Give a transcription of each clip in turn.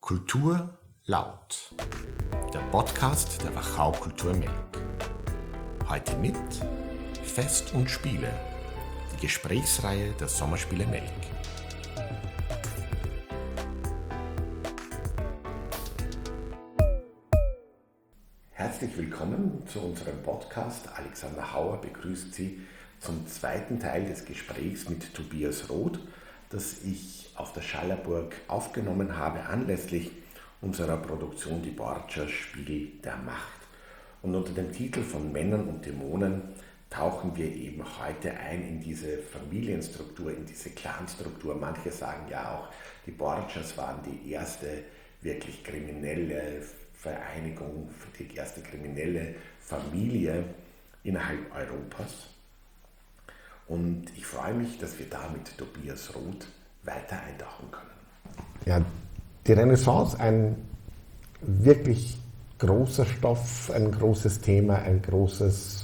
Kultur laut, der Podcast der Wachau Kultur Melk. Heute mit Fest und Spiele, die Gesprächsreihe der Sommerspiele Melk. Herzlich willkommen zu unserem Podcast. Alexander Hauer begrüßt Sie zum zweiten Teil des Gesprächs mit Tobias Roth, das ich auf der Schallerburg aufgenommen habe, anlässlich unserer Produktion Die Borgia Spiel der Macht. Und unter dem Titel von Männern und Dämonen tauchen wir eben heute ein in diese Familienstruktur, in diese Clanstruktur. Manche sagen ja auch, die Borgias waren die erste wirklich kriminelle Vereinigung, die erste kriminelle Familie innerhalb Europas. Und ich freue mich, dass wir da mit Tobias Roth weiter eintauchen können. Ja, die Renaissance, ein wirklich großer Stoff, ein großes Thema, ein großes...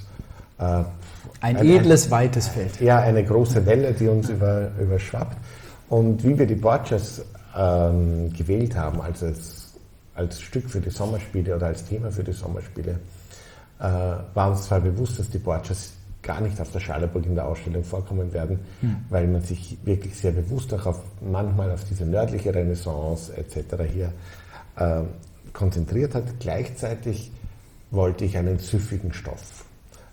ein edles, weites Feld. Ja, eine große Welle, die uns überschwappt. Und wie wir die Borgias gewählt haben als Stück für die Sommerspiele oder als Thema für die Sommerspiele, war uns zwar bewusst, dass die Borgias gar nicht auf der Schallerburg in der Ausstellung vorkommen werden, weil man sich wirklich sehr bewusst auch manchmal auf diese nördliche Renaissance etc. hier konzentriert hat. Gleichzeitig wollte ich einen süffigen Stoff.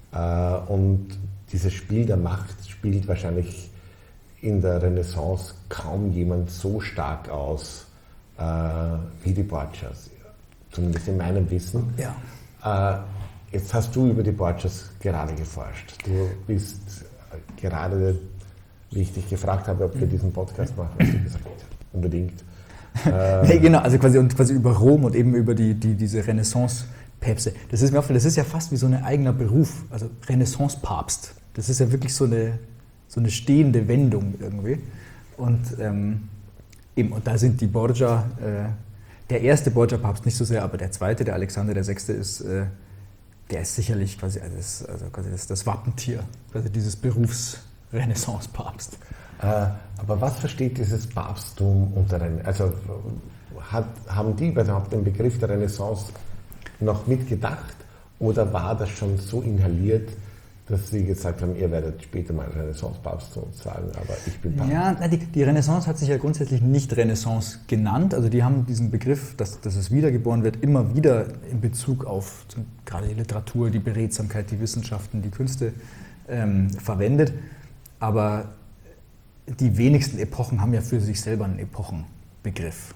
Und dieses Spiel der Macht spielt wahrscheinlich in der Renaissance kaum jemand so stark aus wie die Borgias, zumindest in meinem Wissen. Ja. Jetzt hast du über die Borgias gerade geforscht. Du bist gerade, wie ich dich gefragt habe, ob wir diesen Podcast machen, hast du gesagt, unbedingt. Nee, genau, also quasi über Rom und eben über diese Renaissance-Päpste. Das ist mir aufgefallen, das ist ja fast wie so ein eigener Beruf, also Renaissance-Papst. Das ist ja wirklich so eine stehende Wendung irgendwie. Und und da sind die Borgia, der erste Borgia-Papst nicht so sehr, aber der zweite, der Alexander VI. Der ist sicherlich quasi das Wappentier, also dieses Berufs Renaissance-Papst. Aber was versteht dieses Papsttum unter also haben die überhaupt den Begriff der Renaissance noch mitgedacht oder war das schon so inhaliert, dass sie gesagt haben, ihr werdet später mal Renaissance-Papst zu uns sagen, aber ich bin Papst? Ja, die Renaissance hat sich ja grundsätzlich nicht Renaissance genannt. Also die haben diesen Begriff, dass es wiedergeboren wird, immer wieder in Bezug auf gerade die Literatur, die Beredsamkeit, die Wissenschaften, die Künste verwendet. Aber die wenigsten Epochen haben ja für sich selber einen Epochenbegriff.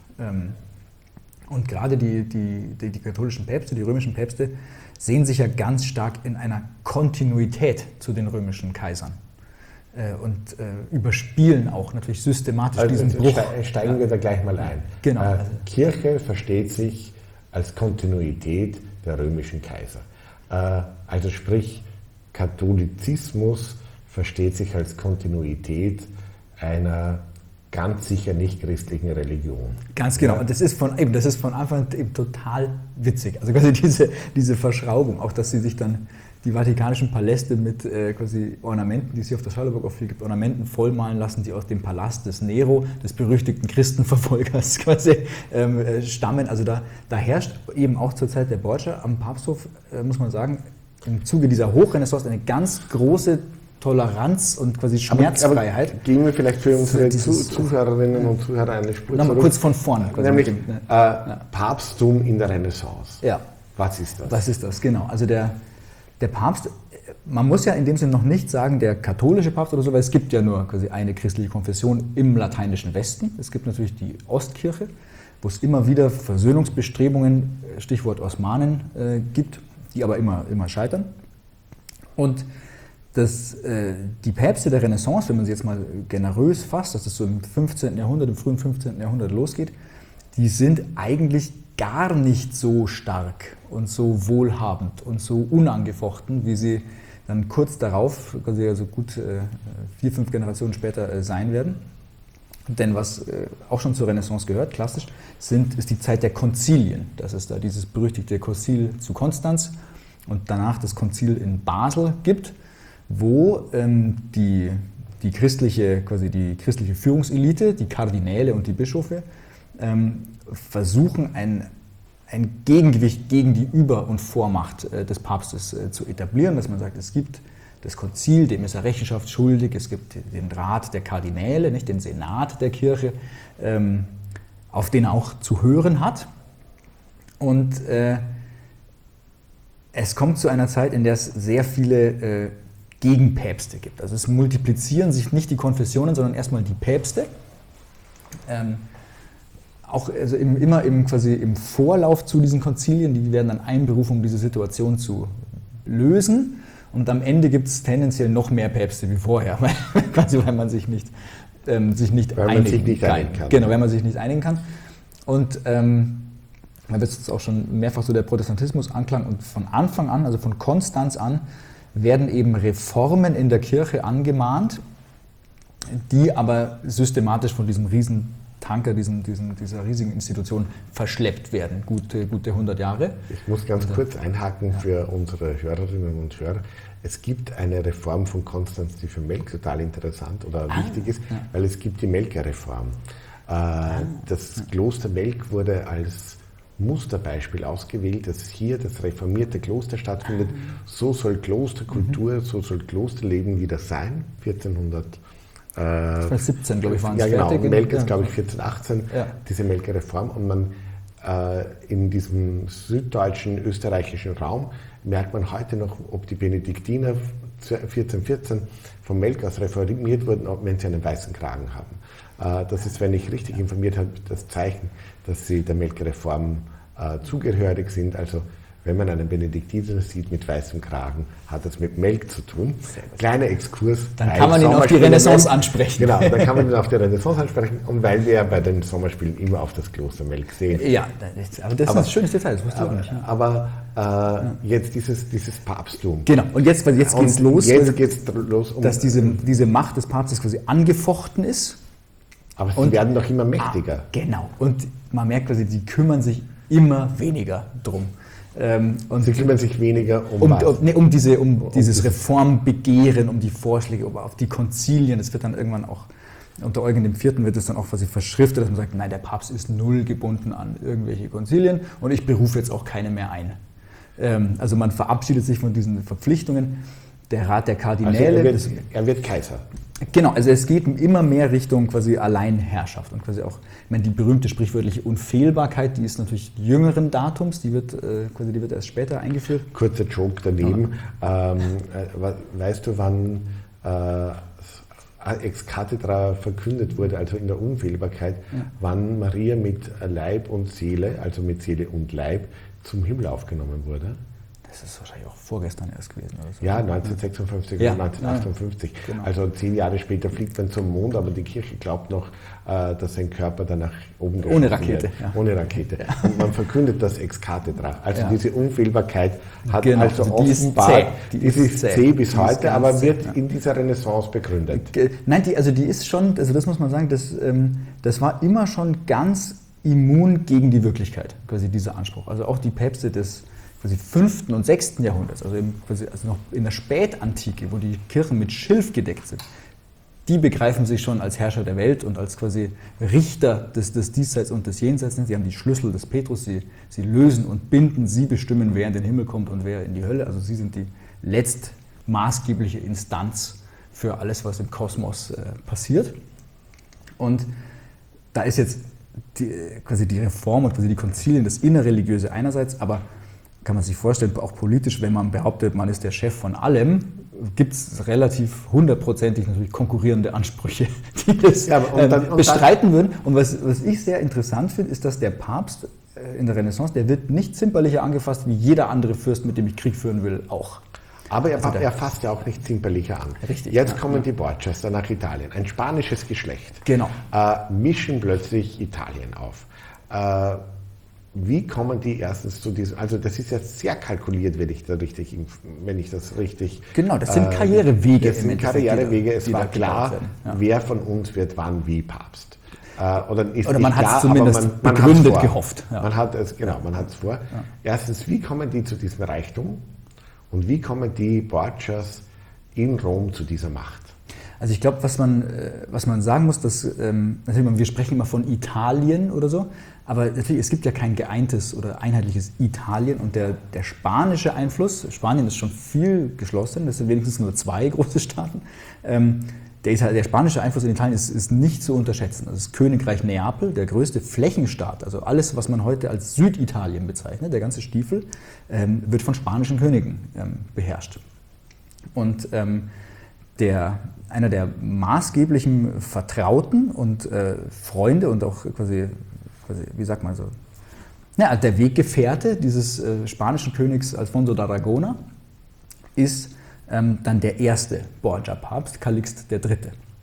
Und gerade die katholischen Päpste, die römischen Päpste, sehen sich ja ganz stark in einer Kontinuität zu den römischen Kaisern und überspielen auch natürlich systematisch diesen Bruch. Steigen wir da gleich mal ein. Genau. Kirche versteht sich als Kontinuität der römischen Kaiser. Also sprich, Katholizismus versteht sich als Kontinuität einer ganz sicher nicht christlichen Religion. Ganz genau. Und das ist von Anfang an eben total witzig. Also quasi diese Verschraubung, auch dass sie sich dann die vatikanischen Paläste mit quasi Ornamenten, die es hier auf der Schallerburg auch viel gibt, Ornamenten vollmalen lassen, die aus dem Palast des Nero, des berüchtigten Christenverfolgers quasi stammen. Also da herrscht eben auch zur Zeit der Borgia am Papsthof, muss man sagen, im Zuge dieser Hochrenaissance eine ganz große Toleranz und quasi Schmerzfreiheit. Aber gehen wir vielleicht für unsere Zuhörerinnen und Zuhörer eine Spur zurück. Kurz von vorn. Nämlich Papsttum in der Renaissance. Ja. Was ist das? Was ist das, genau. Also der Papst, man muss ja in dem Sinne noch nicht sagen, der katholische Papst oder so, weil es gibt ja nur quasi eine christliche Konfession im lateinischen Westen. Es gibt natürlich die Ostkirche, wo es immer wieder Versöhnungsbestrebungen, Stichwort Osmanen, gibt, die aber immer scheitern. Und die Päpste der Renaissance, wenn man sie jetzt mal generös fasst, dass es so im 15. Jahrhundert, im frühen 15. Jahrhundert losgeht, die sind eigentlich gar nicht so stark und so wohlhabend und so unangefochten, wie sie dann kurz darauf, also gut 4-5 Generationen später sein werden. Denn was auch schon zur Renaissance gehört, klassisch, ist die Zeit der Konzilien. Das ist da dieses berüchtigte Konzil zu Konstanz und danach das Konzil in Basel gibt, wo die christliche Führungselite, die Kardinäle und die Bischöfe, versuchen, ein Gegengewicht gegen die Über- und Vormacht des Papstes zu etablieren, dass man sagt, es gibt das Konzil, dem ist er Rechenschaft schuldig, es gibt den Rat der Kardinäle, nicht, den Senat der Kirche, auf den er auch zu hören hat. Und es kommt zu einer Zeit, in der es sehr viele Gegenpäpste gibt. Also es multiplizieren sich nicht die Konfessionen, sondern erstmal die Päpste. Auch also quasi im Vorlauf zu diesen Konzilien, die werden dann einberufen, um diese Situation zu lösen. Und am Ende gibt es tendenziell noch mehr Päpste wie vorher, weil man sich nicht einigen kann. Genau, wenn man sich nicht einigen kann. Und da wird jetzt auch schon mehrfach so der Protestantismus anklang. Und von Anfang an, also von Konstanz an, werden eben Reformen in der Kirche angemahnt, die aber systematisch von diesem Riesentanker, dieser riesigen Institution verschleppt werden, gute 100 Jahre. Ich muss ganz kurz einhaken für unsere Hörerinnen und Hörer. Es gibt eine Reform von Konstanz, die für Melk total interessant oder wichtig ist, weil es gibt die Melker-Reform. Das Kloster Melk wurde als Musterbeispiel ausgewählt, dass hier das reformierte Kloster stattfindet. So soll Klosterkultur, so soll Klosterleben wieder sein. 17, glaube ich, waren es. Ja, genau. Melk ist, glaube ich, 1418, diese Melker-Reform. Und man in diesem süddeutschen, österreichischen Raum merkt man heute noch, ob die Benediktiner 1414 vom Melk aus reformiert wurden, wenn sie einen weißen Kragen haben. Das ist, wenn ich richtig informiert habe, das Zeichen, dass sie der Melker-Reform zugehörig sind. Also wenn man einen Benediktiner sieht mit weißem Kragen, hat das mit Melk zu tun. Kleiner Exkurs. Dann kann man ihn auf die Renaissance ansprechen. Genau, dann kann man ihn auf die Renaissance ansprechen. Und weil wir ja bei den Sommerspielen immer auf das Kloster Melk sehen. Ja, aber das ist ein schönes Detail, das wusste ich auch nicht. Aber jetzt dieses Papsttum. Genau, und jetzt geht's los. Jetzt geht's los, dass diese Macht des Papstes quasi angefochten ist. Aber sie werden doch immer mächtiger. Genau, und man merkt quasi, die kümmern sich immer weniger drum. Und sie kümmern sich weniger um dieses Reformbegehren, um die Vorschläge, auf die Konzilien. Das wird dann irgendwann auch, unter Eugen IV. Wird es dann auch quasi verschriftet, dass man sagt, nein, der Papst ist null gebunden an irgendwelche Konzilien und ich berufe jetzt auch keine mehr ein. Also man verabschiedet sich von diesen Verpflichtungen. Der Rat der Kardinäle... Also er wird Kaiser. Genau, also es geht immer mehr Richtung quasi Alleinherrschaft und quasi auch, ich meine, die berühmte sprichwörtliche Unfehlbarkeit, die ist natürlich jüngeren Datums, die wird erst später eingeführt. Kurzer Joke daneben. Ja. Weißt du, wann ex cathedra verkündet wurde, also in der Unfehlbarkeit, wann Maria mit Leib und Seele, also mit Seele und Leib, zum Himmel aufgenommen wurde? Das ist wahrscheinlich auch vorgestern erst gewesen. Oder so. Ja, 1956 oder 1958. Ja, genau. Also 10 Jahre später fliegt man zum Mond, aber die Kirche glaubt noch, dass sein Körper dann nach oben geschossen wird. Ohne Rakete. Ja. Ohne Rakete. Ja. Und man verkündet das ex cathedra. Also diese Unfehlbarkeit hat also die offenbar, die ist zäh bis heute, zäh, aber wird in dieser Renaissance begründet. Nein, die ist schon, also das muss man sagen, das war immer schon ganz immun gegen die Wirklichkeit, quasi dieser Anspruch. Also auch die Päpste des 5. und 6. Jahrhunderts, also noch in der Spätantike, wo die Kirchen mit Schilf gedeckt sind, die begreifen sich schon als Herrscher der Welt und als quasi Richter des Diesseits und des Jenseits. Sie haben die Schlüssel des Petrus, sie lösen und binden, sie bestimmen, wer in den Himmel kommt und wer in die Hölle. Also sie sind die letztmaßgebliche Instanz für alles, was im Kosmos passiert. Und da ist jetzt quasi die Reform und quasi die Konzilien, das Innerreligiöse einerseits, aber kann man sich vorstellen, auch politisch, wenn man behauptet, man ist der Chef von allem, gibt es relativ hundertprozentig natürlich konkurrierende Ansprüche, die das bestreiten würden. Und was ich sehr interessant finde, ist, dass der Papst in der Renaissance, der wird nicht zimperlicher angefasst wie jeder andere Fürst, mit dem ich Krieg führen will, auch. Aber er fasst ja auch nicht zimperlicher an. Richtig. Jetzt kommen die Borgias nach Italien, ein spanisches Geschlecht, genau. Mischen plötzlich Italien auf. Wie kommen die erstens zu diesem, also das ist ja sehr kalkuliert, wenn ich das richtig... Genau, das sind Karrierewege. Das sind Karrierewege, es war klar, wer von uns wird wann wie Papst. Oder man hat es zumindest begründet gehofft. Ja. Man hat es vor. Ja. Erstens, wie kommen die zu diesem Reichtum und wie kommen die Borgias in Rom zu dieser Macht? Also ich glaube, was man sagen muss, dass natürlich, wir sprechen immer von Italien oder so, aber natürlich, es gibt ja kein geeintes oder einheitliches Italien und der spanische Einfluss, Spanien ist schon viel geschlossen, das sind wenigstens nur 2 große Staaten, der spanische Einfluss in Italien ist nicht zu unterschätzen. Also das Königreich Neapel, der größte Flächenstaat, also alles, was man heute als Süditalien bezeichnet, der ganze Stiefel, wird von spanischen Königen beherrscht. Und einer der maßgeblichen Vertrauten und Freunde und auch quasi, wie sagt man so, ja, der Weggefährte dieses spanischen Königs Alfonso d'Aragona ist dann der erste Borgia-Papst, Kalixt III.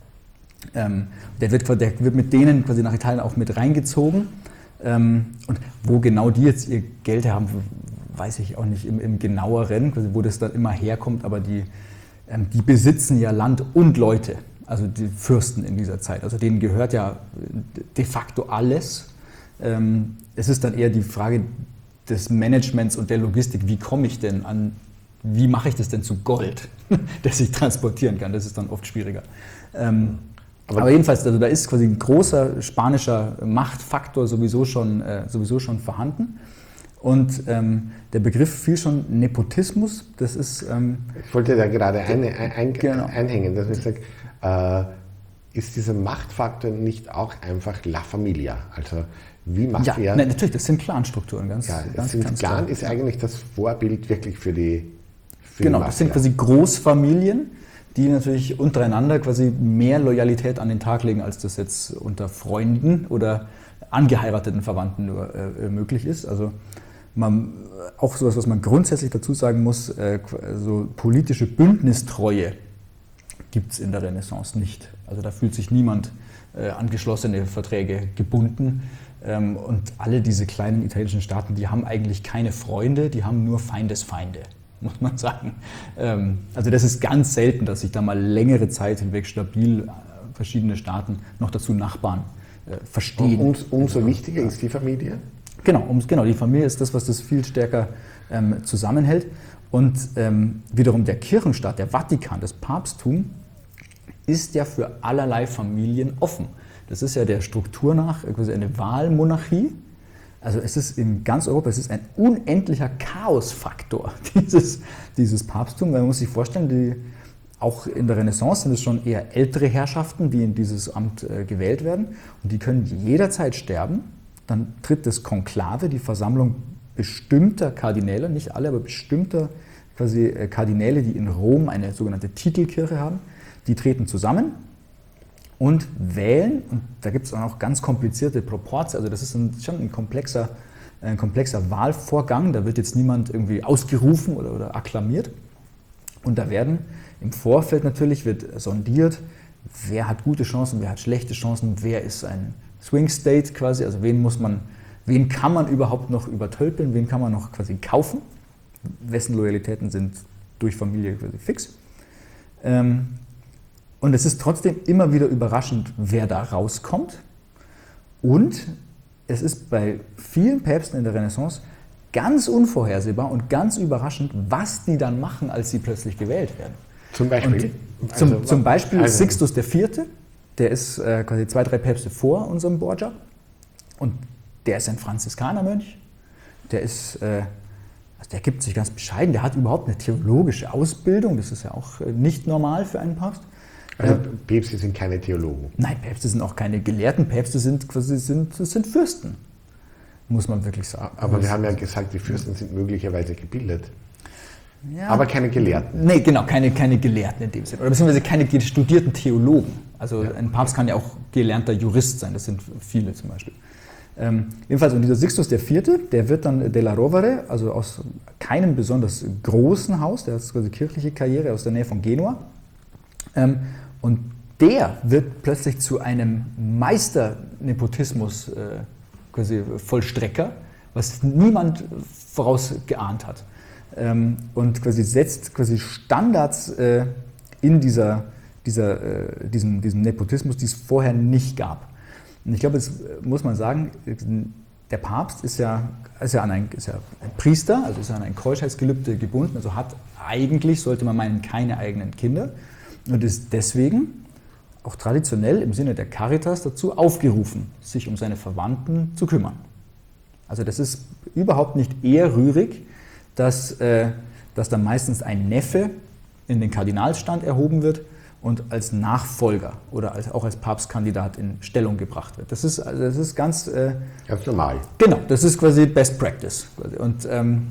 Der wird mit denen quasi nach Italien auch mit reingezogen. Und wo genau die jetzt ihr Geld haben, weiß ich auch nicht im genaueren, quasi wo das dann immer herkommt, aber die besitzen ja Land und Leute, also die Fürsten in dieser Zeit. Also denen gehört ja de facto alles. Es ist dann eher die Frage des Managements und der Logistik, wie mache ich das denn zu Gold, das ich transportieren kann? Das ist dann oft schwieriger. Aber jedenfalls, also da ist quasi ein großer spanischer Machtfaktor sowieso schon vorhanden. Und der Begriff fiel schon Nepotismus, das ist... ich wollte da gerade einhängen, dass ich sage, ist dieser Machtfaktor nicht auch einfach La Familia? Also wie macht er... Nein, natürlich, das sind Clanstrukturen, ganz Clan klar. Ist eigentlich das Vorbild wirklich für die Genau, das sind quasi Großfamilien, die natürlich untereinander quasi mehr Loyalität an den Tag legen, als das jetzt unter Freunden oder angeheirateten Verwandten nur möglich ist. Also auch sowas, was man grundsätzlich dazu sagen muss, so politische Bündnistreue gibt es in der Renaissance nicht. Also da fühlt sich niemand an geschlossene Verträge gebunden. Und alle diese kleinen italienischen Staaten, die haben eigentlich keine Freunde, die haben nur Feindesfeinde, muss man sagen. Also das ist ganz selten, dass sich da mal längere Zeit hinweg stabil verschiedene Staaten noch dazu Nachbarn verstehen. Und umso wichtiger ist die Familie? Genau, die Familie ist das, was das viel stärker zusammenhält. Und wiederum der Kirchenstaat, der Vatikan, das Papsttum, ist ja für allerlei Familien offen. Das ist ja der Struktur nach quasi eine Wahlmonarchie. Also es ist in ganz Europa, es ist ein unendlicher Chaosfaktor, dieses Papsttum. Man muss sich vorstellen, auch in der Renaissance sind es schon eher ältere Herrschaften, die in dieses Amt gewählt werden. Und die können jederzeit sterben. Dann tritt das Konklave, die Versammlung bestimmter Kardinäle, nicht alle, aber bestimmter quasi Kardinäle, die in Rom eine sogenannte Titelkirche haben, die treten zusammen und wählen. Und da gibt es auch noch ganz komplizierte Proportionen. Also das ist schon ein komplexer Wahlvorgang. Da wird jetzt niemand irgendwie ausgerufen oder akklamiert. Und da werden im Vorfeld natürlich wird sondiert, wer hat gute Chancen, wer hat schlechte Chancen, wer ist ein Swing State quasi, also wen kann man überhaupt noch übertölpeln, wen kann man noch quasi kaufen, wessen Loyalitäten sind durch Familie quasi fix. Und es ist trotzdem immer wieder überraschend, wer da rauskommt. Und es ist bei vielen Päpsten in der Renaissance ganz unvorhersehbar und ganz überraschend, was die dann machen, als sie plötzlich gewählt werden. Zum Beispiel? Zum Beispiel Sixtus IV., der ist quasi 2, 3 Päpste vor unserem Borgia. Und der ist ein Franziskanermönch. Der gibt sich ganz bescheiden. Der hat überhaupt eine theologische Ausbildung. Das ist ja auch nicht normal für einen Papst. Also Päpste sind keine Theologen? Nein, Päpste sind auch keine Gelehrten. Päpste sind Fürsten, muss man wirklich sagen. Aber wir haben ja gesagt, die Fürsten sind möglicherweise gebildet. Ja, aber keine Gelehrten. Nee, genau, keine Gelehrten in dem Sinne. Oder beziehungsweise keine studierten Theologen. Also ein Papst kann ja auch gelernter Jurist sein, das sind viele zum Beispiel. Jedenfalls, und dieser Sixtus IV., der wird dann della Rovere, also aus keinem besonders großen Haus, der hat quasi kirchliche Karriere aus der Nähe von Genua. Und der wird plötzlich zu einem Meister-Nepotismus quasi Vollstrecker, was niemand vorausgeahnt hat. Und quasi setzt quasi Standards in diesem Nepotismus, die es vorher nicht gab. Und ich glaube, jetzt muss man sagen, der Papst ist ja ein Priester, also ist ja an ein Keuschheitsgelübde gebunden, also sollte man meinen, keine eigenen Kinder und ist deswegen auch traditionell im Sinne der Caritas dazu aufgerufen, sich um seine Verwandten zu kümmern. Also das ist überhaupt nicht eher rührig, dass dann meistens ein Neffe in den Kardinalsstand erhoben wird und als Nachfolger oder auch als Papstkandidat in Stellung gebracht wird. Das ist ganz normal. Genau, das ist quasi Best Practice. Und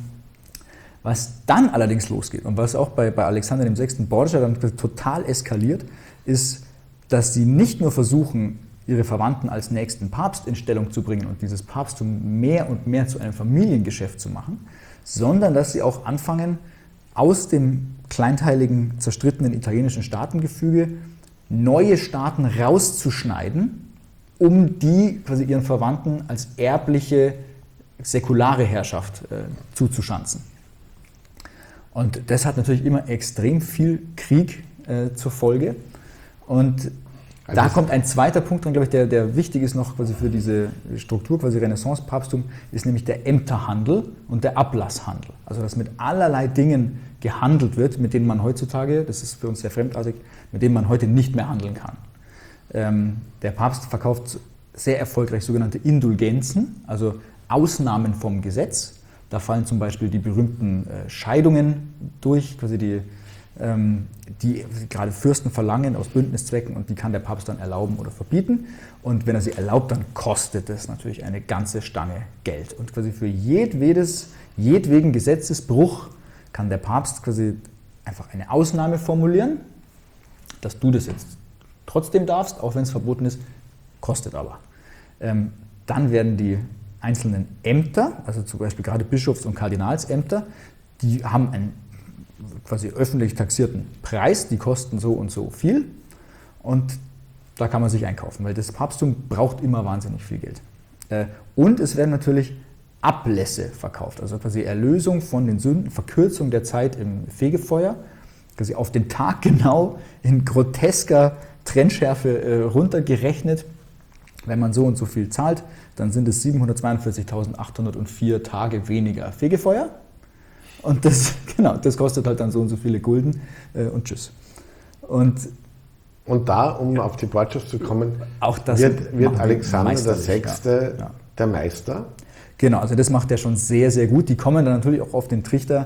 was dann allerdings losgeht und was auch bei Alexander VI. Borgia dann total eskaliert, ist, dass sie nicht nur versuchen, ihre Verwandten als nächsten Papst in Stellung zu bringen und dieses Papsttum mehr und mehr zu einem Familiengeschäft zu machen, sondern dass sie auch anfangen, aus dem kleinteiligen, zerstrittenen italienischen Staatengefüge neue Staaten rauszuschneiden, um die quasi ihren Verwandten als erbliche, säkulare Herrschaft zuzuschanzen. Und das hat natürlich immer extrem viel Krieg zur Folge. Und da kommt ein zweiter Punkt dran, glaube ich, der wichtig ist noch quasi für diese Struktur, quasi Renaissance-Papsttum, ist nämlich der Ämterhandel und der Ablasshandel. Also dass mit allerlei Dingen gehandelt wird, mit denen man heutzutage, das ist für uns sehr fremdartig, mit denen man heute nicht mehr handeln kann. Der Papst verkauft sehr erfolgreich sogenannte Indulgenzen, also Ausnahmen vom Gesetz. Da fallen zum Beispiel die berühmten Scheidungen durch, quasi die gerade Fürsten verlangen aus Bündniszwecken und die kann der Papst dann erlauben oder verbieten. Und wenn er sie erlaubt, dann kostet das natürlich eine ganze Stange Geld. Und quasi für jedweden Gesetzesbruch kann der Papst quasi einfach eine Ausnahme formulieren, dass du das jetzt trotzdem darfst, auch wenn es verboten ist, kostet aber. Dann werden die einzelnen Ämter, also zum Beispiel gerade Bischofs- und Kardinalsämter, die haben einen quasi öffentlich taxierten Preis, die kosten so und so viel und da kann man sich einkaufen, weil das Papsttum braucht immer wahnsinnig viel Geld. Und es werden natürlich Ablässe verkauft, also quasi Erlösung von den Sünden, Verkürzung der Zeit im Fegefeuer, quasi auf den Tag genau in grotesker Trennschärfe runtergerechnet. Wenn man so und so viel zahlt, dann sind es 742.804 Tage weniger Fegefeuer. Und das kostet halt dann so und so viele Gulden und tschüss. Und da, um auf die Borgias zu kommen, auch das wird Alexander VI. Ja. Der Meister. Genau, also das macht er schon sehr, sehr gut. Die kommen dann natürlich auch auf den Trichter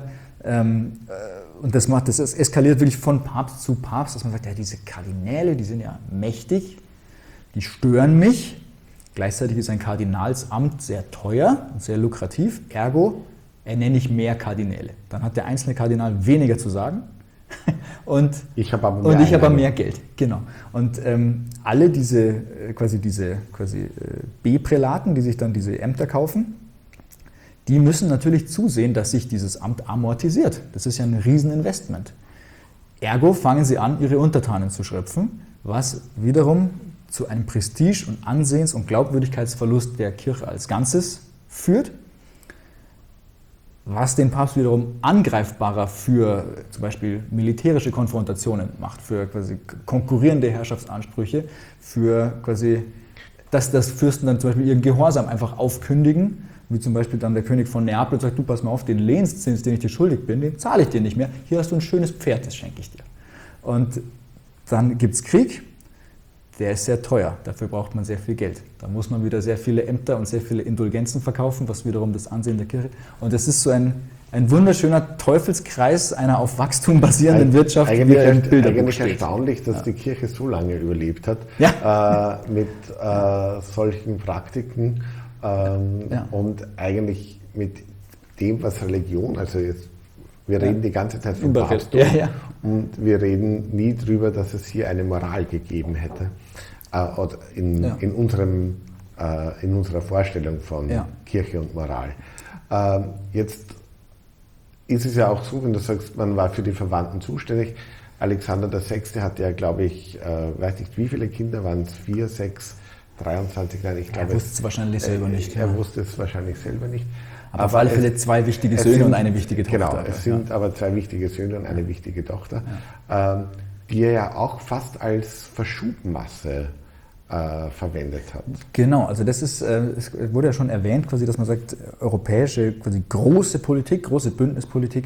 und das eskaliert wirklich von Papst zu Papst, dass man sagt, ja, diese Kardinäle, die sind ja mächtig, die stören mich. Gleichzeitig ist ein Kardinalsamt sehr teuer und sehr lukrativ, ergo ernenne ich mehr Kardinäle. Dann hat der einzelne Kardinal weniger zu sagen und ich habe aber mehr Geld. Genau. Und alle diese B-Prälaten, die sich dann diese Ämter kaufen, die müssen natürlich zusehen, dass sich dieses Amt amortisiert. Das ist ja ein Rieseninvestment. Ergo fangen sie an, ihre Untertanen zu schröpfen, was wiederum zu einem Prestige- und Ansehens- und Glaubwürdigkeitsverlust der Kirche als Ganzes führt, was den Papst wiederum angreifbarer für zum Beispiel militärische Konfrontationen macht, für quasi konkurrierende Herrschaftsansprüche, für quasi, dass Fürsten dann zum Beispiel ihren Gehorsam einfach aufkündigen, wie zum Beispiel dann der König von Neapel sagt, du pass mal auf, den Lehnszins, den ich dir schuldig bin, den zahle ich dir nicht mehr, hier hast du ein schönes Pferd, das schenke ich dir. Und dann gibt es Krieg, der ist sehr teuer, dafür braucht man sehr viel Geld. Da muss man wieder sehr viele Ämter und sehr viele Indulgenzen verkaufen, was wiederum das Ansehen der Kirche. Und das ist so ein wunderschöner Teufelskreis einer auf Wachstum basierenden Wirtschaft. Eigentlich erstaunlich, dass die Kirche so lange überlebt hat mit solchen Praktiken und eigentlich mit dem, was Religion, also jetzt wir reden die ganze Zeit vom Papsttum und wir reden nie darüber, dass es hier eine Moral gegeben hätte. Oder in unserer Vorstellung von Kirche und Moral. Jetzt ist es ja auch so, wenn du sagst, man war für die Verwandten zuständig. Alexander VI. Hatte ja, glaube ich, weiß nicht wie viele Kinder, waren es 4, 6, 23? Nein, ich glaube, er wusste es wahrscheinlich selber nicht. Er wusste es wahrscheinlich selber nicht. Aber auf alle Fälle 2 wichtige Söhne und eine wichtige Tochter. Genau, es sind aber 2 wichtige Söhne und eine wichtige Tochter, die er ja auch fast als Verschubmasse verwendet hat. Genau, also das ist, es wurde ja schon erwähnt, quasi, dass man sagt, europäische, quasi große Politik, große Bündnispolitik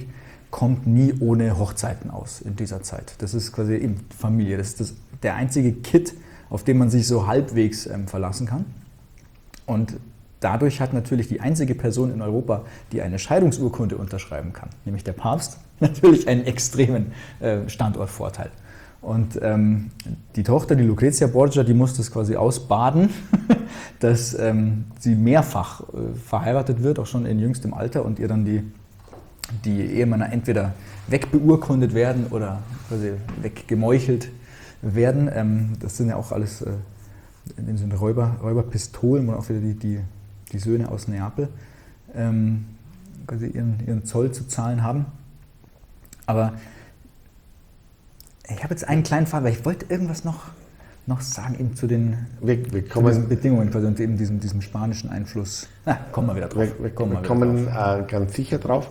kommt nie ohne Hochzeiten aus in dieser Zeit. Das ist quasi eben Familie. Das ist der einzige Kitt, auf den man sich so halbwegs verlassen kann. Und dadurch hat natürlich die einzige Person in Europa, die eine Scheidungsurkunde unterschreiben kann, nämlich der Papst, natürlich einen extremen Standortvorteil. Und die Tochter, die Lucrezia Borgia, die muss das quasi ausbaden, dass sie mehrfach verheiratet wird, auch schon in jüngstem Alter, und ihr dann die Ehemänner entweder wegbeurkundet werden oder quasi weggemeuchelt werden. Das sind ja auch alles in dem Sinne Räuberpistolen, wo auch wieder die Söhne aus Neapel quasi ihren Zoll zu zahlen haben. Aber ich habe jetzt einen kleinen Fall, weil ich wollte irgendwas noch sagen eben zu den Bedingungen quasi und eben diesem spanischen Einfluss. Kommen wir wieder drauf. Wir kommen ganz sicher drauf.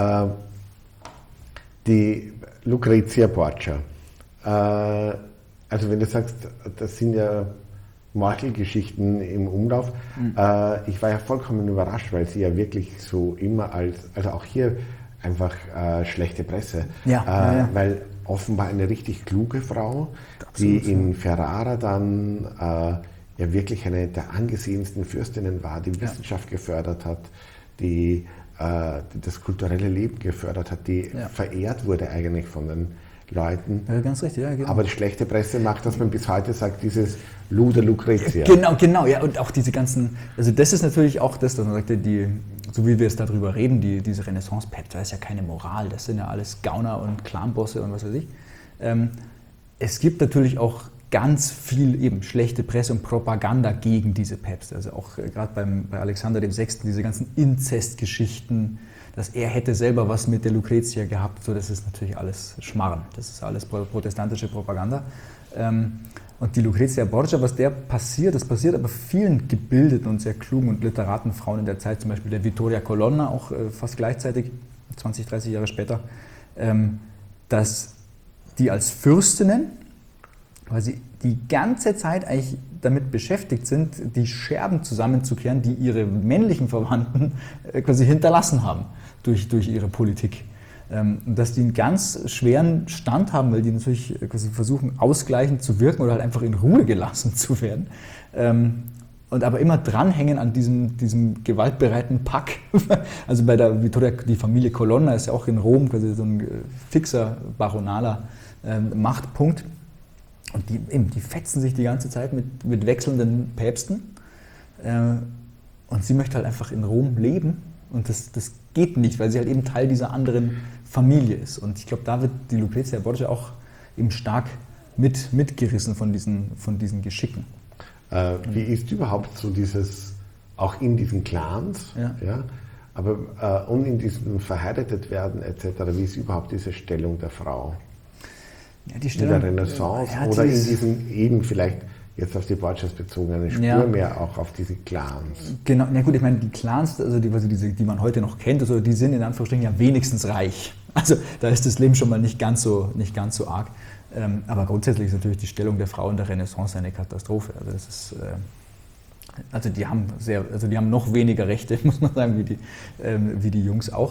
Die Lucrezia Borgia. Also wenn du sagst, das sind ja Meuchelgeschichten im Umlauf. Ich war ja vollkommen überrascht, weil sie ja wirklich so immer also auch hier einfach schlechte Presse. Weil offenbar eine richtig kluge Frau, absolut, die in Ferrara dann ja wirklich eine der angesehensten Fürstinnen war, die Wissenschaft gefördert hat, die das kulturelle Leben gefördert hat, die verehrt wurde eigentlich von den Leuten. Ja, ganz richtig, ja, genau. Aber die schlechte Presse macht, dass man bis heute sagt, dieses Luder Lucrezia. Genau, ja, und auch diese ganzen, also das ist natürlich auch das, dass man sagt, so wie wir es darüber reden, diese Renaissance-Päpste, da ist ja keine Moral, das sind ja alles Gauner und Clanbosse und was weiß ich. Es gibt natürlich auch ganz viel eben schlechte Presse und Propaganda gegen diese Päpste, also auch gerade bei Alexander VI. Diese ganzen Inzestgeschichten, dass er hätte selber was mit der Lucrezia gehabt, so, das ist natürlich alles Schmarrn, das ist alles protestantische Propaganda. Und die Lucrezia Borgia, was das passiert aber vielen gebildeten und sehr klugen und literaten Frauen in der Zeit, zum Beispiel der Vittoria Colonna, auch fast gleichzeitig, 20, 30 Jahre später, dass die als Fürstinnen quasi die ganze Zeit eigentlich damit beschäftigt sind, die Scherben zusammenzukehren, die ihre männlichen Verwandten quasi hinterlassen haben durch ihre Politik. Dass die einen ganz schweren Stand haben, weil die natürlich quasi versuchen, ausgleichend zu wirken oder halt einfach in Ruhe gelassen zu werden. Und aber immer dranhängen an diesem gewaltbereiten Pack. Also bei der Vittoria, die Familie Colonna ist ja auch in Rom quasi so ein fixer, baronaler Machtpunkt. Und die fetzen sich die ganze Zeit mit wechselnden Päpsten. Und sie möchte halt einfach in Rom leben. Und das geht nicht, weil sie halt eben Teil dieser anderen Familie ist. Und ich glaube, da wird die Lucrezia Borgia auch eben stark mitgerissen von diesen Geschicken. Wie ist überhaupt so dieses, auch in diesen Clans, aber und in diesem verheiratet werden etc., wie ist überhaupt diese Stellung der Frau? Ja, die Stellung, in der Renaissance oder in diesem eben vielleicht jetzt auf die Borgias bezogen, eine Spur mehr auch auf diese Clans. Genau, na gut, ich meine, die Clans, also die man heute noch kennt, also die sind in Anführungsstrichen ja wenigstens reich. Also da ist das Leben schon mal nicht ganz so arg. Aber grundsätzlich ist natürlich die Stellung der Frau in der Renaissance eine Katastrophe. Also das ist, die haben noch weniger Rechte, muss man sagen, wie die Jungs auch.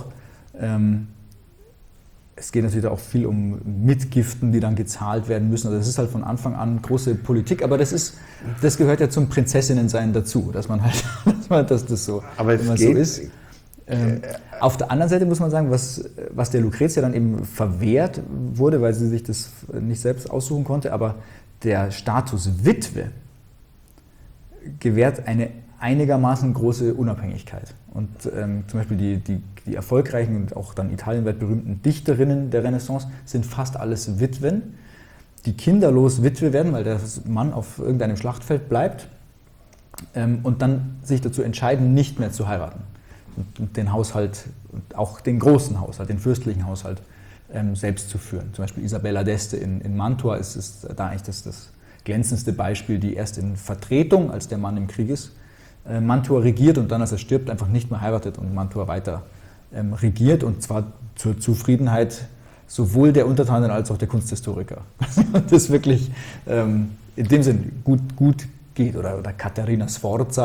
Es geht natürlich auch viel um Mitgiften, die dann gezahlt werden müssen. Also das ist halt von Anfang an große Politik, aber das gehört ja zum Prinzessinnensein dazu, dass man halt, dass das so immer so ist. Auf der anderen Seite muss man sagen, was der Lucrezia dann eben verwehrt wurde, weil sie sich das nicht selbst aussuchen konnte, aber der Status Witwe gewährt eine einigermaßen große Unabhängigkeit. Und zum Beispiel die erfolgreichen und auch dann italienweit berühmten Dichterinnen der Renaissance sind fast alles Witwen, die kinderlos Witwe werden, weil der Mann auf irgendeinem Schlachtfeld bleibt und dann sich dazu entscheiden, nicht mehr zu heiraten. Und den Haushalt, auch den großen Haushalt, den fürstlichen Haushalt selbst zu führen. Zum Beispiel Isabella d'Este in Mantua ist da eigentlich das glänzendste Beispiel, die erst in Vertretung, als der Mann im Krieg ist, Mantua regiert und dann, als er stirbt, einfach nicht mehr heiratet und Mantua weiter regiert, und zwar zur Zufriedenheit sowohl der Untertanen als auch der Kunsthistoriker. Das wirklich in dem Sinn gut geht. Oder Caterina Sforza,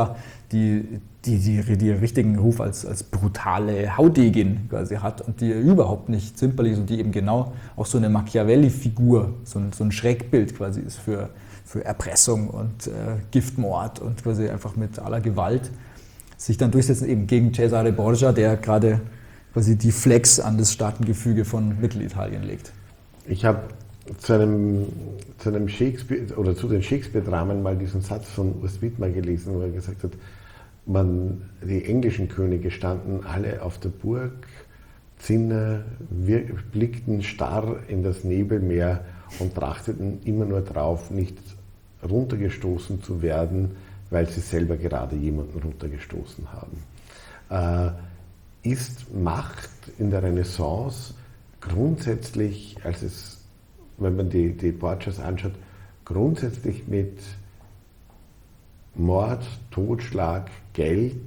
die richtigen Ruf als brutale Haudegin quasi hat und die überhaupt nicht zimperlich ist und die eben genau auch so eine Machiavelli-Figur, so ein Schreckbild quasi ist für Erpressung und Giftmord und quasi einfach mit aller Gewalt sich dann durchsetzen, eben gegen Cesare Borgia, der gerade quasi die Flex an das Staatengefüge von Mittelitalien legt. Ich habe zu einem Shakespeare oder zu den Shakespeare-Dramen mal diesen Satz von Urs Widmer gelesen, wo er gesagt hat, die englischen Könige standen alle auf der Burg, Zinne, blickten starr in das Nebelmeer und trachteten immer nur drauf, nicht runtergestoßen zu werden, weil sie selber gerade jemanden runtergestoßen haben. Ist Macht in der Renaissance grundsätzlich, wenn man die Borgias anschaut, grundsätzlich mit Mord, Totschlag, Geld,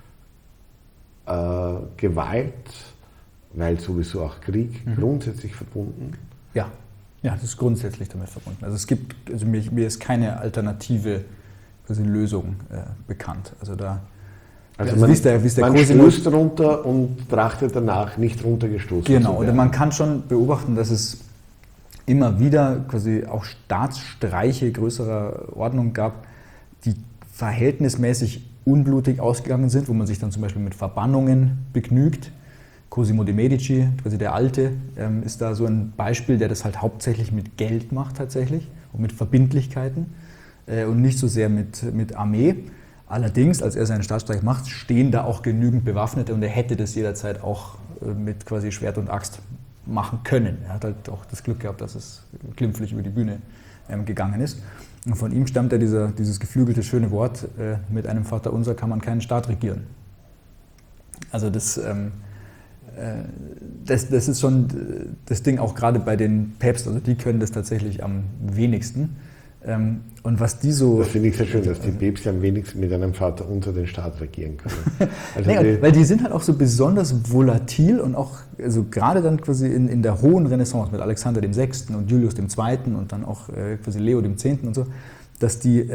Gewalt, weil sowieso auch Krieg grundsätzlich verbunden? Ja, das ist grundsätzlich damit verbunden. Also mir ist keine alternative Lösung bekannt. Man stößt runter und trachtet danach, nicht runtergestoßen zu werden. Genau, oder man kann schon beobachten, dass es immer wieder quasi auch Staatsstreiche größerer Ordnung gab, die verhältnismäßig unblutig ausgegangen sind, wo man sich dann zum Beispiel mit Verbannungen begnügt. Cosimo de' Medici, quasi der Alte, ist da so ein Beispiel, der das halt hauptsächlich mit Geld macht tatsächlich und mit Verbindlichkeiten und nicht so sehr mit Armee. Allerdings, als er seinen Staatsstreich macht, stehen da auch genügend Bewaffnete und er hätte das jederzeit auch mit quasi Schwert und Axt machen können. Er hat halt auch das Glück gehabt, dass es glimpflich über die Bühne gegangen ist. Und von ihm stammt ja dieses geflügelte schöne Wort, mit einem Vaterunser kann man keinen Staat regieren. Also das ist schon das Ding auch gerade bei den Päpsten, also die können das tatsächlich am wenigsten. Und was die so... Das finde ich sehr schön, dass die Päpste am wenigsten mit einem Vaterunser den Staat regieren können. Also weil die sind halt auch so besonders volatil und auch, also gerade dann quasi in der hohen Renaissance mit Alexander VI. Und Julius II. Und dann auch quasi Leo X. und so, dass die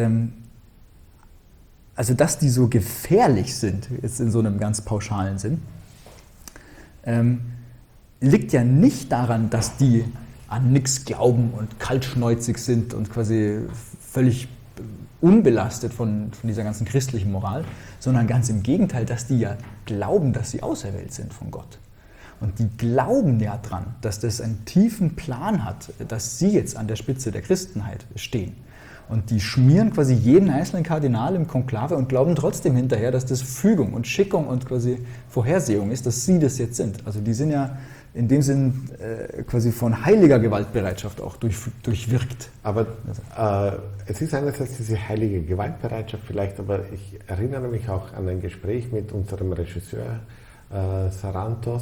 so gefährlich sind, jetzt in so einem ganz pauschalen Sinn, liegt ja nicht daran, dass die an nichts glauben und kaltschnäuzig sind und quasi völlig unbelastet von dieser ganzen christlichen Moral, sondern ganz im Gegenteil, dass die ja glauben, dass sie auserwählt sind von Gott. Und die glauben ja dran, dass das einen tiefen Plan hat, dass sie jetzt an der Spitze der Christenheit stehen. Und die schmieren quasi jeden einzelnen Kardinal im Konklave und glauben trotzdem hinterher, dass das Fügung und Schickung und quasi Vorhersehung ist, dass sie das jetzt sind. Also die sind ja in dem Sinn quasi von heiliger Gewaltbereitschaft auch durchwirkt. Aber es ist einerseits diese heilige Gewaltbereitschaft vielleicht, aber ich erinnere mich auch an ein Gespräch mit unserem Regisseur Sarantos,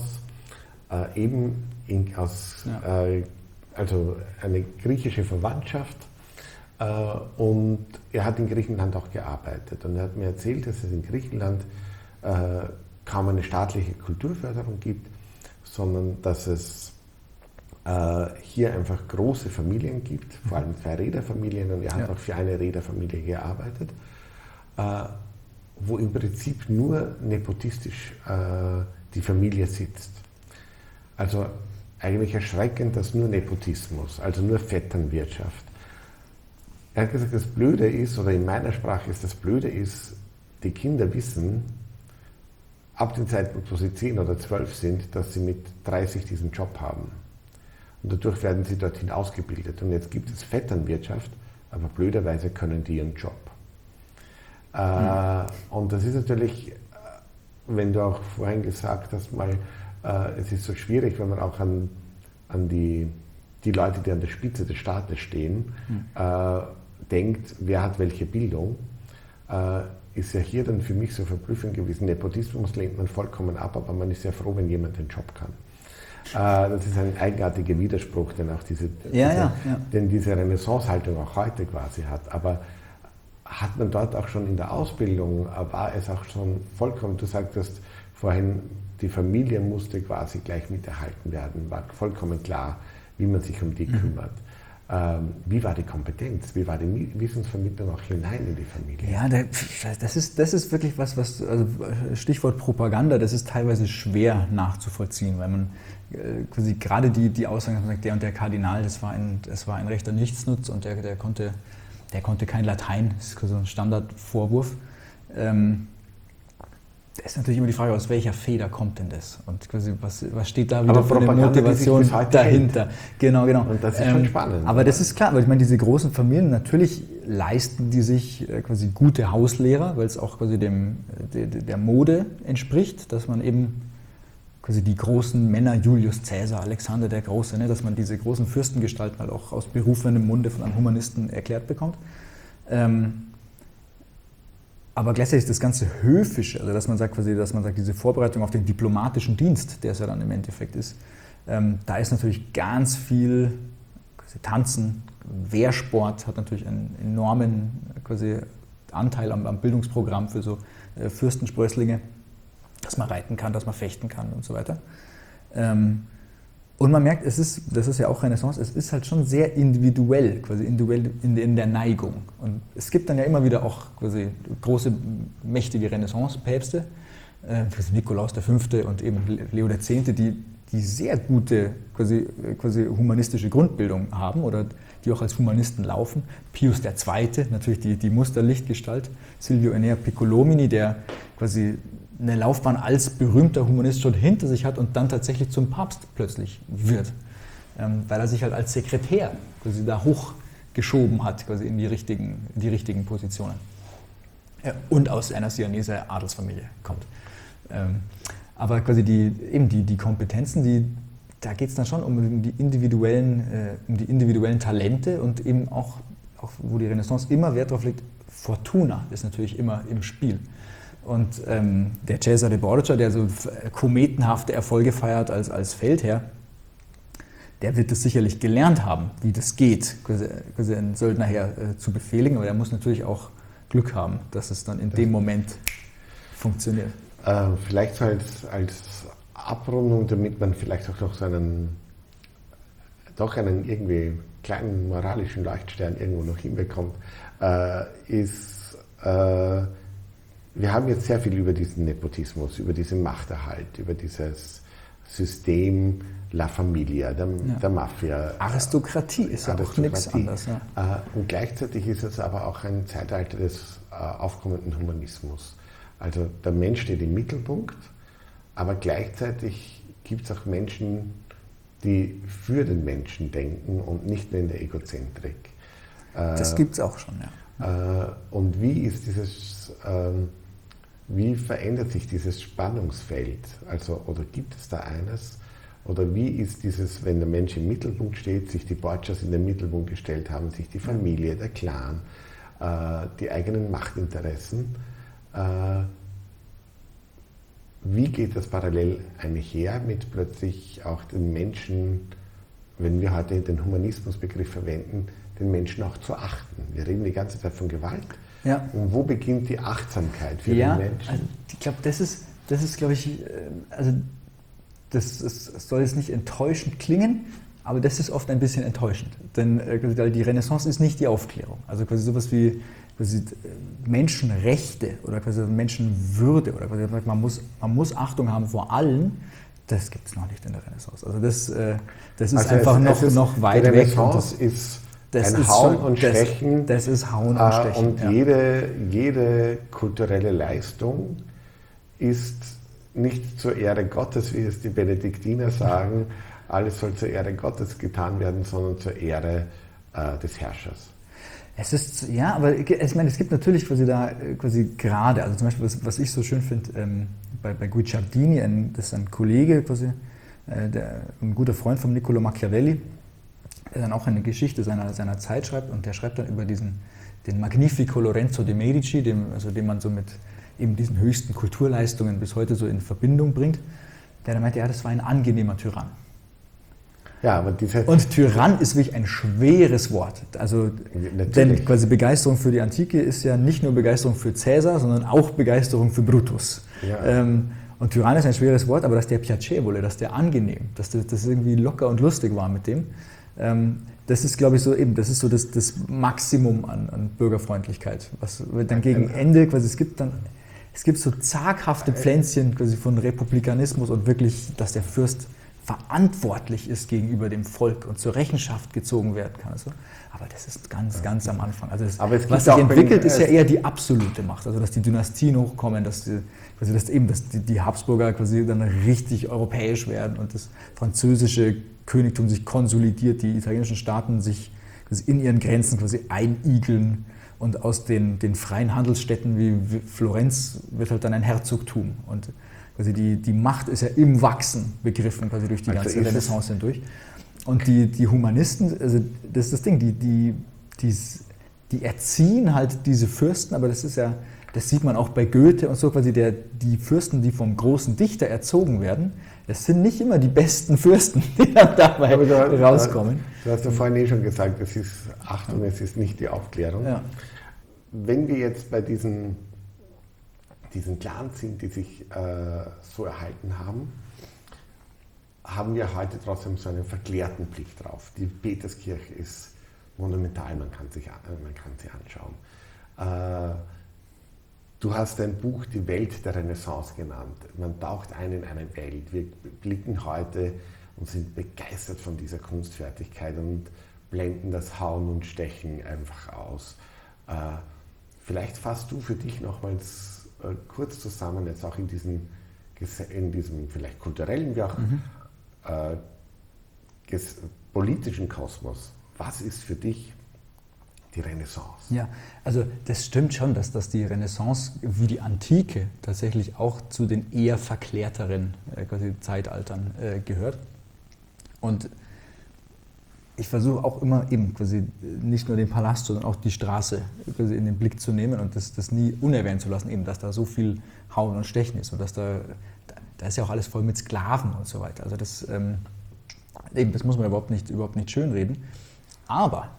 also eine griechische Verwandtschaft, und er hat in Griechenland auch gearbeitet und er hat mir erzählt, dass es in Griechenland kaum eine staatliche Kulturförderung gibt, sondern dass es hier einfach große Familien gibt, vor allem 2 Reederfamilien, und er hat auch für eine Reederfamilie gearbeitet, wo im Prinzip nur nepotistisch die Familie sitzt. Also eigentlich erschreckend, dass nur Nepotismus, also nur Vetternwirtschaft. Er hat gesagt, das Blöde ist, oder in meiner Sprache ist das Blöde ist, die Kinder wissen, ab dem Zeitpunkt, wo sie 10 oder 12 sind, dass sie mit 30 diesen Job haben. Und dadurch werden sie dorthin ausgebildet. Und jetzt gibt es Vetternwirtschaft, aber blöderweise können die ihren Job. Und das ist natürlich, wenn du auch vorhin gesagt hast, es ist so schwierig, wenn man auch an die Leute, die an der Spitze des Staates stehen, denkt, wer hat welche Bildung, ist ja hier dann für mich so verblüffend gewesen. Nepotismus lehnt man vollkommen ab, aber man ist ja froh, wenn jemand den Job kann. Das ist ein eigenartiger Widerspruch, den auch diese Renaissance-Haltung auch heute quasi hat. Aber hat man dort auch schon in der Ausbildung, war es auch schon vollkommen, du sagtest vorhin, die Familie musste quasi gleich miterhalten werden, war vollkommen klar, wie man sich um die kümmert. Wie war die Kompetenz? Wie war die Wissensvermittlung auch hinein in die Familie? Ja, das ist wirklich was also Stichwort Propaganda, das ist teilweise schwer nachzuvollziehen, weil man quasi gerade die Aussagen, dass man sagt, der und der Kardinal, das war ein rechter Nichtsnutz und der konnte kein Latein, das ist so ein Standardvorwurf. Da ist natürlich immer die Frage, aus welcher Feder kommt denn das? Und quasi, was steht da wieder für eine Motivation dahinter? Genau. Und das ist schon spannend. Aber das ist klar, weil ich meine, diese großen Familien, natürlich leisten die sich quasi gute Hauslehrer, weil es auch quasi der Mode entspricht, dass man eben quasi die großen Männer, Julius Caesar, Alexander der Große, dass man diese großen Fürstengestalten halt auch aus berufenem Munde von einem Humanisten erklärt bekommt. Aber gleichzeitig das ganze Höfische, also dass man sagt, diese Vorbereitung auf den diplomatischen Dienst, der es ja dann im Endeffekt ist, da ist natürlich ganz viel Tanzen, Wehrsport hat natürlich einen enormen quasi Anteil am Bildungsprogramm für so Fürstensprösslinge, dass man reiten kann, dass man fechten kann und so weiter. Und man merkt, das ist ja auch Renaissance, es ist halt schon sehr individuell, quasi individuell in der Neigung. Und es gibt dann ja immer wieder auch quasi große, mächtige Renaissance-Päpste, Nikolaus V. und eben Leo X., die sehr gute quasi humanistische Grundbildung haben oder die auch als Humanisten laufen. Pius II., natürlich die Musterlichtgestalt, Silvio Enea Piccolomini, der quasi eine Laufbahn als berühmter Humanist schon hinter sich hat und dann tatsächlich zum Papst plötzlich wird. Weil er sich halt als Sekretär quasi da hochgeschoben hat, quasi in die richtigen Positionen. Und aus einer Sianeser Adelsfamilie kommt. Aber quasi die Kompetenzen, da geht es dann schon um die individuellen Talente und eben auch wo die Renaissance immer Wert drauf legt, Fortuna ist natürlich immer im Spiel. Und der Cesare Borgia, der so kometenhafte Erfolge feiert als Feldherr, der wird es sicherlich gelernt haben, wie das geht, quasi einen Söldnerheer zu befehligen, aber der muss natürlich auch Glück haben, dass es dann in dem Moment funktioniert. Vielleicht so als Abrundung, damit man vielleicht auch noch so einen irgendwie kleinen moralischen Leuchtstern irgendwo noch hinbekommt, wir haben jetzt sehr viel über diesen Nepotismus, über diesen Machterhalt, über dieses System La Familia, der Mafia. Aristokratie ist ja auch nichts anderes. Ja. Und gleichzeitig ist es aber auch ein Zeitalter des aufkommenden Humanismus. Also der Mensch steht im Mittelpunkt, aber gleichzeitig gibt es auch Menschen, die für den Menschen denken und nicht nur in der Egozentrik. Das gibt es auch schon, ja. Und wie verändert sich dieses Spannungsfeld? Also, oder gibt es da eines? Oder wie ist dieses, wenn der Mensch im Mittelpunkt steht, sich die Borgias in den Mittelpunkt gestellt haben, sich die Familie, der Clan, die eigenen Machtinteressen? Wie geht das parallel einher mit plötzlich auch den Menschen, wenn wir heute den Humanismusbegriff verwenden, den Menschen auch zu achten? Wir reden die ganze Zeit von Gewalt. Ja. Und wo beginnt die Achtsamkeit für den Menschen? Also ich glaube, das ist, glaube ich, also das soll jetzt nicht enttäuschend klingen, aber das ist oft ein bisschen enttäuschend. Denn die Renaissance ist nicht die Aufklärung. Also quasi sowas wie Menschenrechte oder quasi Menschenwürde oder quasi man muss Achtung haben vor allen, das gibt es noch nicht in der Renaissance. Also das ist also einfach noch weit weg. Die Renaissance ist ein Hauen und Stechen. Das ist Hauen und Stechen. Und jede kulturelle Leistung ist nicht zur Ehre Gottes, wie es die Benediktiner sagen, alles soll zur Ehre Gottes getan werden, sondern zur Ehre des Herrschers. Es ist, ja, aber ich meine, es gibt natürlich quasi gerade, also zum Beispiel, was ich so schön finde, bei Guicciardini, das ist ein Kollege, quasi, ein guter Freund von Niccolò Machiavelli, der dann auch eine Geschichte seiner Zeit schreibt und der schreibt dann über den Magnifico Lorenzo de' Medici, den man so mit eben diesen höchsten Kulturleistungen bis heute so in Verbindung bringt, der dann meinte, ja, das war ein angenehmer Tyrann. Ja, aber und Tyrann ist wirklich ein schweres Wort. Also, denn quasi Begeisterung für die Antike ist ja nicht nur Begeisterung für Caesar, sondern auch Begeisterung für Brutus. Ja. Und Tyrann ist ein schweres Wort, aber dass der piacevole, dass der angenehm, dass das irgendwie locker und lustig war mit dem, das ist, glaube ich, so eben, das ist so das Maximum an Bürgerfreundlichkeit. Was dann gegen Ende quasi, es gibt so zaghafte Pflänzchen quasi von Republikanismus und wirklich, dass der Fürst verantwortlich ist gegenüber dem Volk und zur Rechenschaft gezogen werden kann. Also, aber das ist ganz am Anfang. Also was sich entwickelt, ist ja eher die absolute Macht. Also dass die Dynastien hochkommen, dass die Habsburger quasi dann richtig europäisch werden und das französische Königtum sich konsolidiert, die italienischen Staaten sich in ihren Grenzen quasi einigeln und aus den freien Handelsstädten wie Florenz wird halt dann ein Herzogtum. Und quasi die Macht ist ja im Wachsen begriffen, quasi durch die ganze Renaissance hindurch. Und die Humanisten, also das ist das Ding, die erziehen halt diese Fürsten, aber das sieht man auch bei Goethe und so, quasi die Fürsten, die vom großen Dichter erzogen werden, das sind nicht immer die besten Fürsten, die dann dabei rauskommen. Du hast ja vorhin schon gesagt, es ist nicht die Aufklärung. Ja. Wenn wir jetzt bei diesen Clans sind, die sich so erhalten haben wir heute trotzdem so einen verklärten Blick drauf. Die Peterskirche ist monumental, man kann sie anschauen. Du hast dein Buch Die Welt der Renaissance genannt. Man taucht ein in eine Welt. Wir blicken heute und sind begeistert von dieser Kunstfertigkeit und blenden das Hauen und Stechen einfach aus. Vielleicht fasst du für dich nochmals kurz zusammen, jetzt auch in diesem vielleicht kulturellen wie auch politischen Kosmos. Was ist für dich die Renaissance? Ja, also das stimmt schon, dass die Renaissance wie die Antike tatsächlich auch zu den eher verklärteren Zeitaltern gehört. Und ich versuche auch immer eben quasi nicht nur den Palast, sondern auch die Straße quasi in den Blick zu nehmen und das nie unerwähnt zu lassen, eben, dass da so viel Hauen und Stechen ist und dass da ist ja auch alles voll mit Sklaven und so weiter. Also das muss man überhaupt nicht schönreden. Aber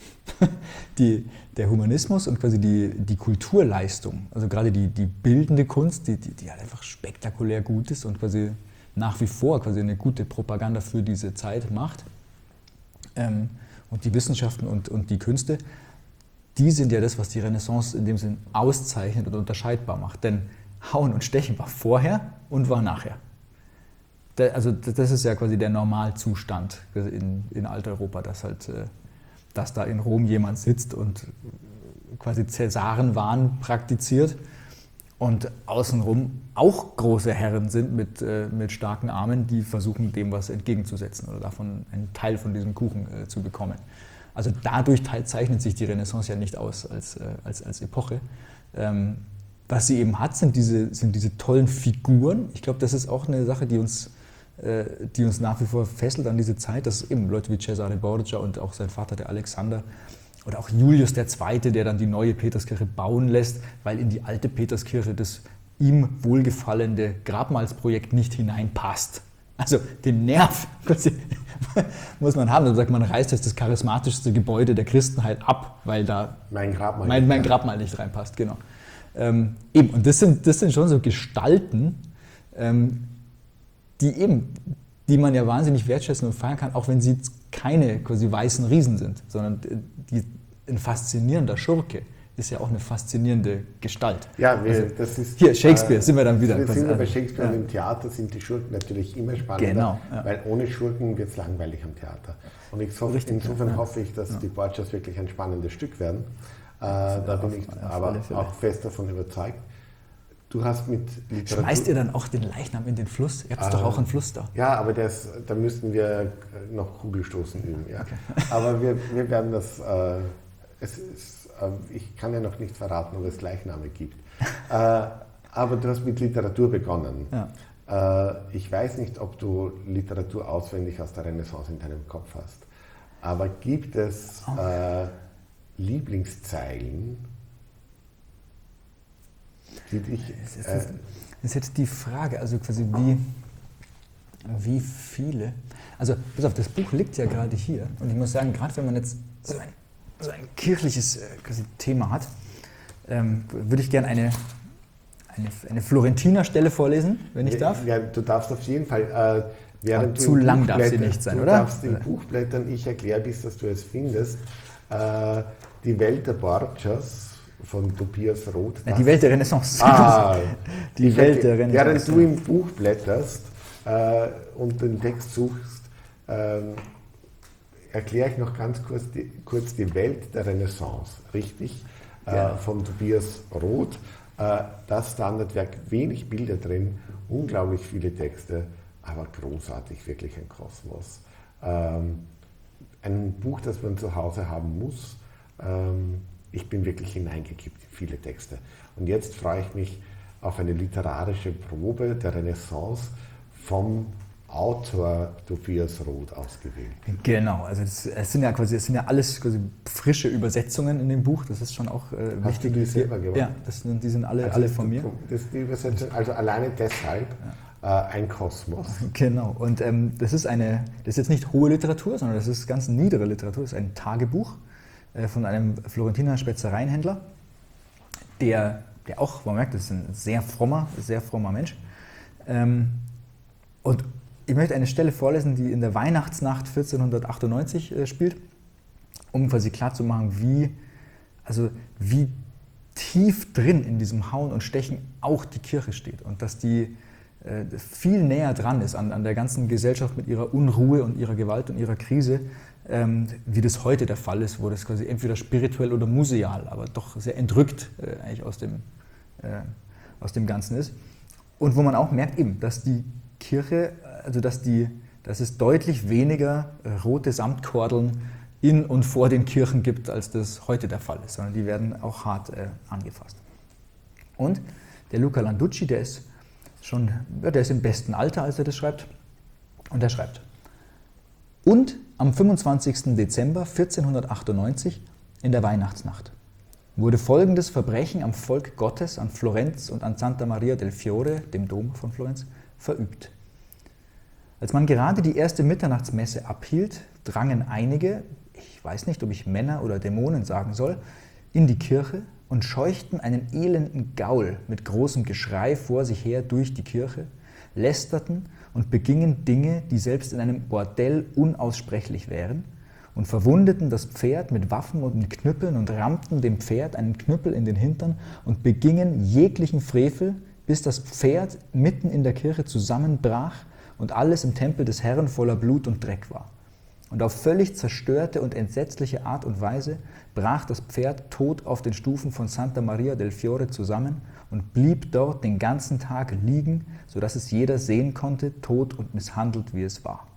der Humanismus und quasi die Kulturleistung, also gerade die bildende Kunst, die halt einfach spektakulär gut ist und quasi nach wie vor quasi eine gute Propaganda für diese Zeit macht, und die Wissenschaften und die Künste, die sind ja das, was die Renaissance in dem Sinn auszeichnet und unterscheidbar macht. Denn Hauen und Stechen war vorher und war nachher. Also das ist ja quasi der Normalzustand in Alteuropa, dass da in Rom jemand sitzt und quasi Cäsarenwahn praktiziert und außenrum auch große Herren sind mit starken Armen, die versuchen, dem was entgegenzusetzen oder davon einen Teil von diesem Kuchen zu bekommen. Also dadurch zeichnet sich die Renaissance ja nicht aus als Epoche. Was sie eben hat, sind diese tollen Figuren. Ich glaube, das ist auch eine Sache, die uns nach wie vor fesselt an diese Zeit, dass eben Leute wie Cesare Borgia und auch sein Vater, der Alexander, oder auch Julius II., der dann die neue Peterskirche bauen lässt, weil in die alte Peterskirche das ihm wohlgefallene Grabmalsprojekt nicht hineinpasst. Also den Nerv muss man haben. Also man reißt jetzt das charismatischste Gebäude der Christenheit ab, weil da mein Grabmal nicht reinpasst. Genau. Eben, und das sind schon so Gestalten, die man ja wahnsinnig wertschätzen und feiern kann, auch wenn sie keine quasi weißen Riesen sind, sondern ein faszinierender Schurke ist ja auch eine faszinierende Gestalt. Ja, das ist... Hier, Shakespeare, sind wir dann wieder. Bei Shakespeare und im Theater sind die Schurken natürlich immer spannender, genau, weil ohne Schurken wird es langweilig am Theater. Und insofern hoffe ich, dass die Borgias wirklich ein spannendes Stück werden. Da bin ich aber auch fest davon überzeugt. Du hast mit Literatur... Schmeißt ihr dann auch den Leichnam in den Fluss? Ihr habt doch auch einen Fluss da. Ja, aber da müssten wir noch Kugelstoßen üben. Ja. Okay. Aber wir werden das... ich kann ja noch nicht verraten, ob es Leichname gibt. Aber du hast mit Literatur begonnen. Ja. Ich weiß nicht, ob du Literatur auswendig aus der Renaissance in deinem Kopf hast. Aber gibt es Lieblingszeilen, die dich... Das ist jetzt die Frage, also quasi wie viele... Also pass auf, das Buch liegt ja gerade hier. Und ich muss sagen, gerade wenn man jetzt so ein kirchliches Thema hat, würde ich gerne eine Florentiner-Stelle vorlesen, wenn ich darf. Ja, du darfst auf jeden Fall. Während zu lang darf sie nicht sein, du oder? Du darfst im Buch blättern, ich erkläre, bis dass du es findest. Die Welt der Borgias von Tobias Roth. Die Welt der Renaissance. Die Welt der Renaissance. Während du im Buch blätterst und den Text suchst, erkläre ich noch ganz kurz die Welt der Renaissance, richtig? Von Tobias Roth. Das Standardwerk, wenig Bilder drin, unglaublich viele Texte, aber großartig, wirklich ein Kosmos. Ein Buch, das man zu Hause haben muss. Ich bin wirklich hineingekippt in viele Texte. Und jetzt freue ich mich auf eine literarische Probe der Renaissance vom Autor Tobias Roth ausgewählt. Genau, also es sind ja alles quasi frische Übersetzungen in dem Buch, das ist schon auch wichtig. Hast du die selber gemacht? Ja, die sind alle von mir. Das ist die Übersetzung, also alleine deshalb ein Kosmos. Genau, und das ist jetzt nicht hohe Literatur, sondern das ist ganz niedere Literatur, das ist ein Tagebuch von einem Florentiner Spezereienhändler, der auch, man merkt, das ist ein sehr frommer Mensch. Und ich möchte eine Stelle vorlesen, die in der Weihnachtsnacht 1498 spielt, um quasi klarzumachen, wie tief drin in diesem Hauen und Stechen auch die Kirche steht und dass die viel näher dran ist an der ganzen Gesellschaft mit ihrer Unruhe und ihrer Gewalt und ihrer Krise, wie das heute der Fall ist, wo das quasi entweder spirituell oder museal, aber doch sehr entrückt eigentlich aus dem Ganzen ist. Und wo man auch merkt eben, dass die Kirche, also dass es deutlich weniger rote Samtkordeln in und vor den Kirchen gibt, als das heute der Fall ist, sondern die werden auch hart angefasst. Und der Luca Landucci, der ist im besten Alter, als er das schreibt, und er schreibt: Und am 25. Dezember 1498 in der Weihnachtsnacht wurde folgendes Verbrechen am Volk Gottes, an Florenz und an Santa Maria del Fiore, dem Dom von Florenz, verübt. Als man gerade die erste Mitternachtsmesse abhielt, drangen einige, ich weiß nicht, ob ich Männer oder Dämonen sagen soll, in die Kirche und scheuchten einen elenden Gaul mit großem Geschrei vor sich her durch die Kirche, lästerten und begingen Dinge, die selbst in einem Bordell unaussprechlich wären, und verwundeten das Pferd mit Waffen und mit Knüppeln und rammten dem Pferd einen Knüppel in den Hintern und begingen jeglichen Frevel, bis das Pferd mitten in der Kirche zusammenbrach und alles im Tempel des Herrn voller Blut und Dreck war. Und auf völlig zerstörte und entsetzliche Art und Weise brach das Pferd tot auf den Stufen von Santa Maria del Fiore zusammen und blieb dort den ganzen Tag liegen, sodass es jeder sehen konnte, tot und misshandelt, wie es war.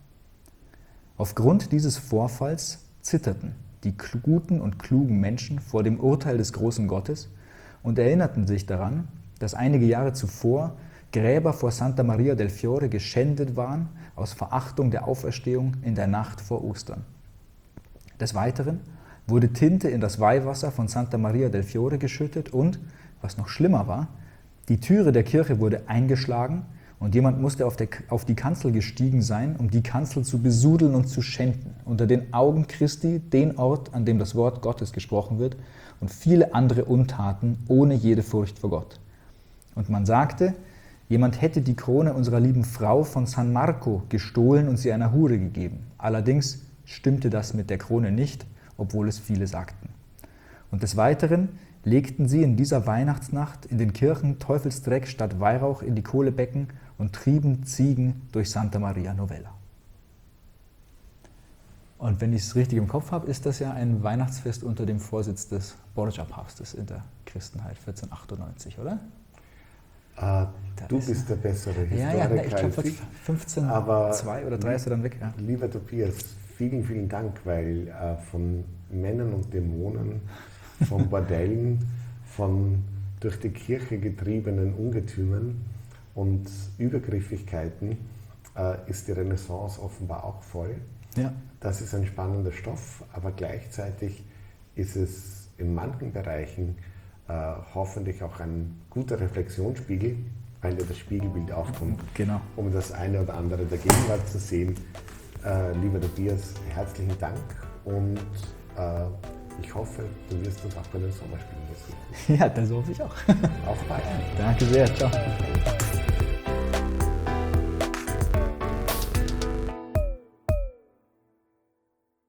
Aufgrund dieses Vorfalls zitterten die guten und klugen Menschen vor dem Urteil des großen Gottes und erinnerten sich daran, dass einige Jahre zuvor Gräber vor Santa Maria del Fiore geschändet waren aus Verachtung der Auferstehung in der Nacht vor Ostern. Des Weiteren wurde Tinte in das Weihwasser von Santa Maria del Fiore geschüttet und, was noch schlimmer war, die Türe der Kirche wurde eingeschlagen und jemand musste auf die Kanzel gestiegen sein, um die Kanzel zu besudeln und zu schänden, unter den Augen Christi, den Ort, an dem das Wort Gottes gesprochen wird, und viele andere Untaten ohne jede Furcht vor Gott. Und man sagte, jemand hätte die Krone unserer lieben Frau von San Marco gestohlen und sie einer Hure gegeben. Allerdings stimmte das mit der Krone nicht, obwohl es viele sagten. Und des Weiteren legten sie in dieser Weihnachtsnacht in den Kirchen Teufelsdreck statt Weihrauch in die Kohlebecken und trieben Ziegen durch Santa Maria Novella. Und wenn ich es richtig im Kopf habe, ist das ja ein Weihnachtsfest unter dem Vorsitz des Borgia-Papstes in der Christenheit 1498, oder? Du bist der bessere Historiker. Ja, ich glaube 1502 oder 3 ist er dann weg. Ja. Lieber Tobias, vielen, vielen Dank, weil von Männern und Dämonen, von Bordellen, von durch die Kirche getriebenen Ungetümen und Übergriffigkeiten ist die Renaissance offenbar auch voll. Ja. Das ist ein spannender Stoff, aber gleichzeitig ist es in manchen Bereichen hoffentlich auch ein guter Reflexionsspiegel, weil ja das Spiegelbild aufkommt, genau, um das eine oder andere der Gegenwart zu sehen. Lieber Tobias, herzlichen Dank und ich hoffe, du wirst uns auch bei den Sommerspielen besuchen. Ja, das hoffe ich auch. Auf bald. Danke sehr, ciao.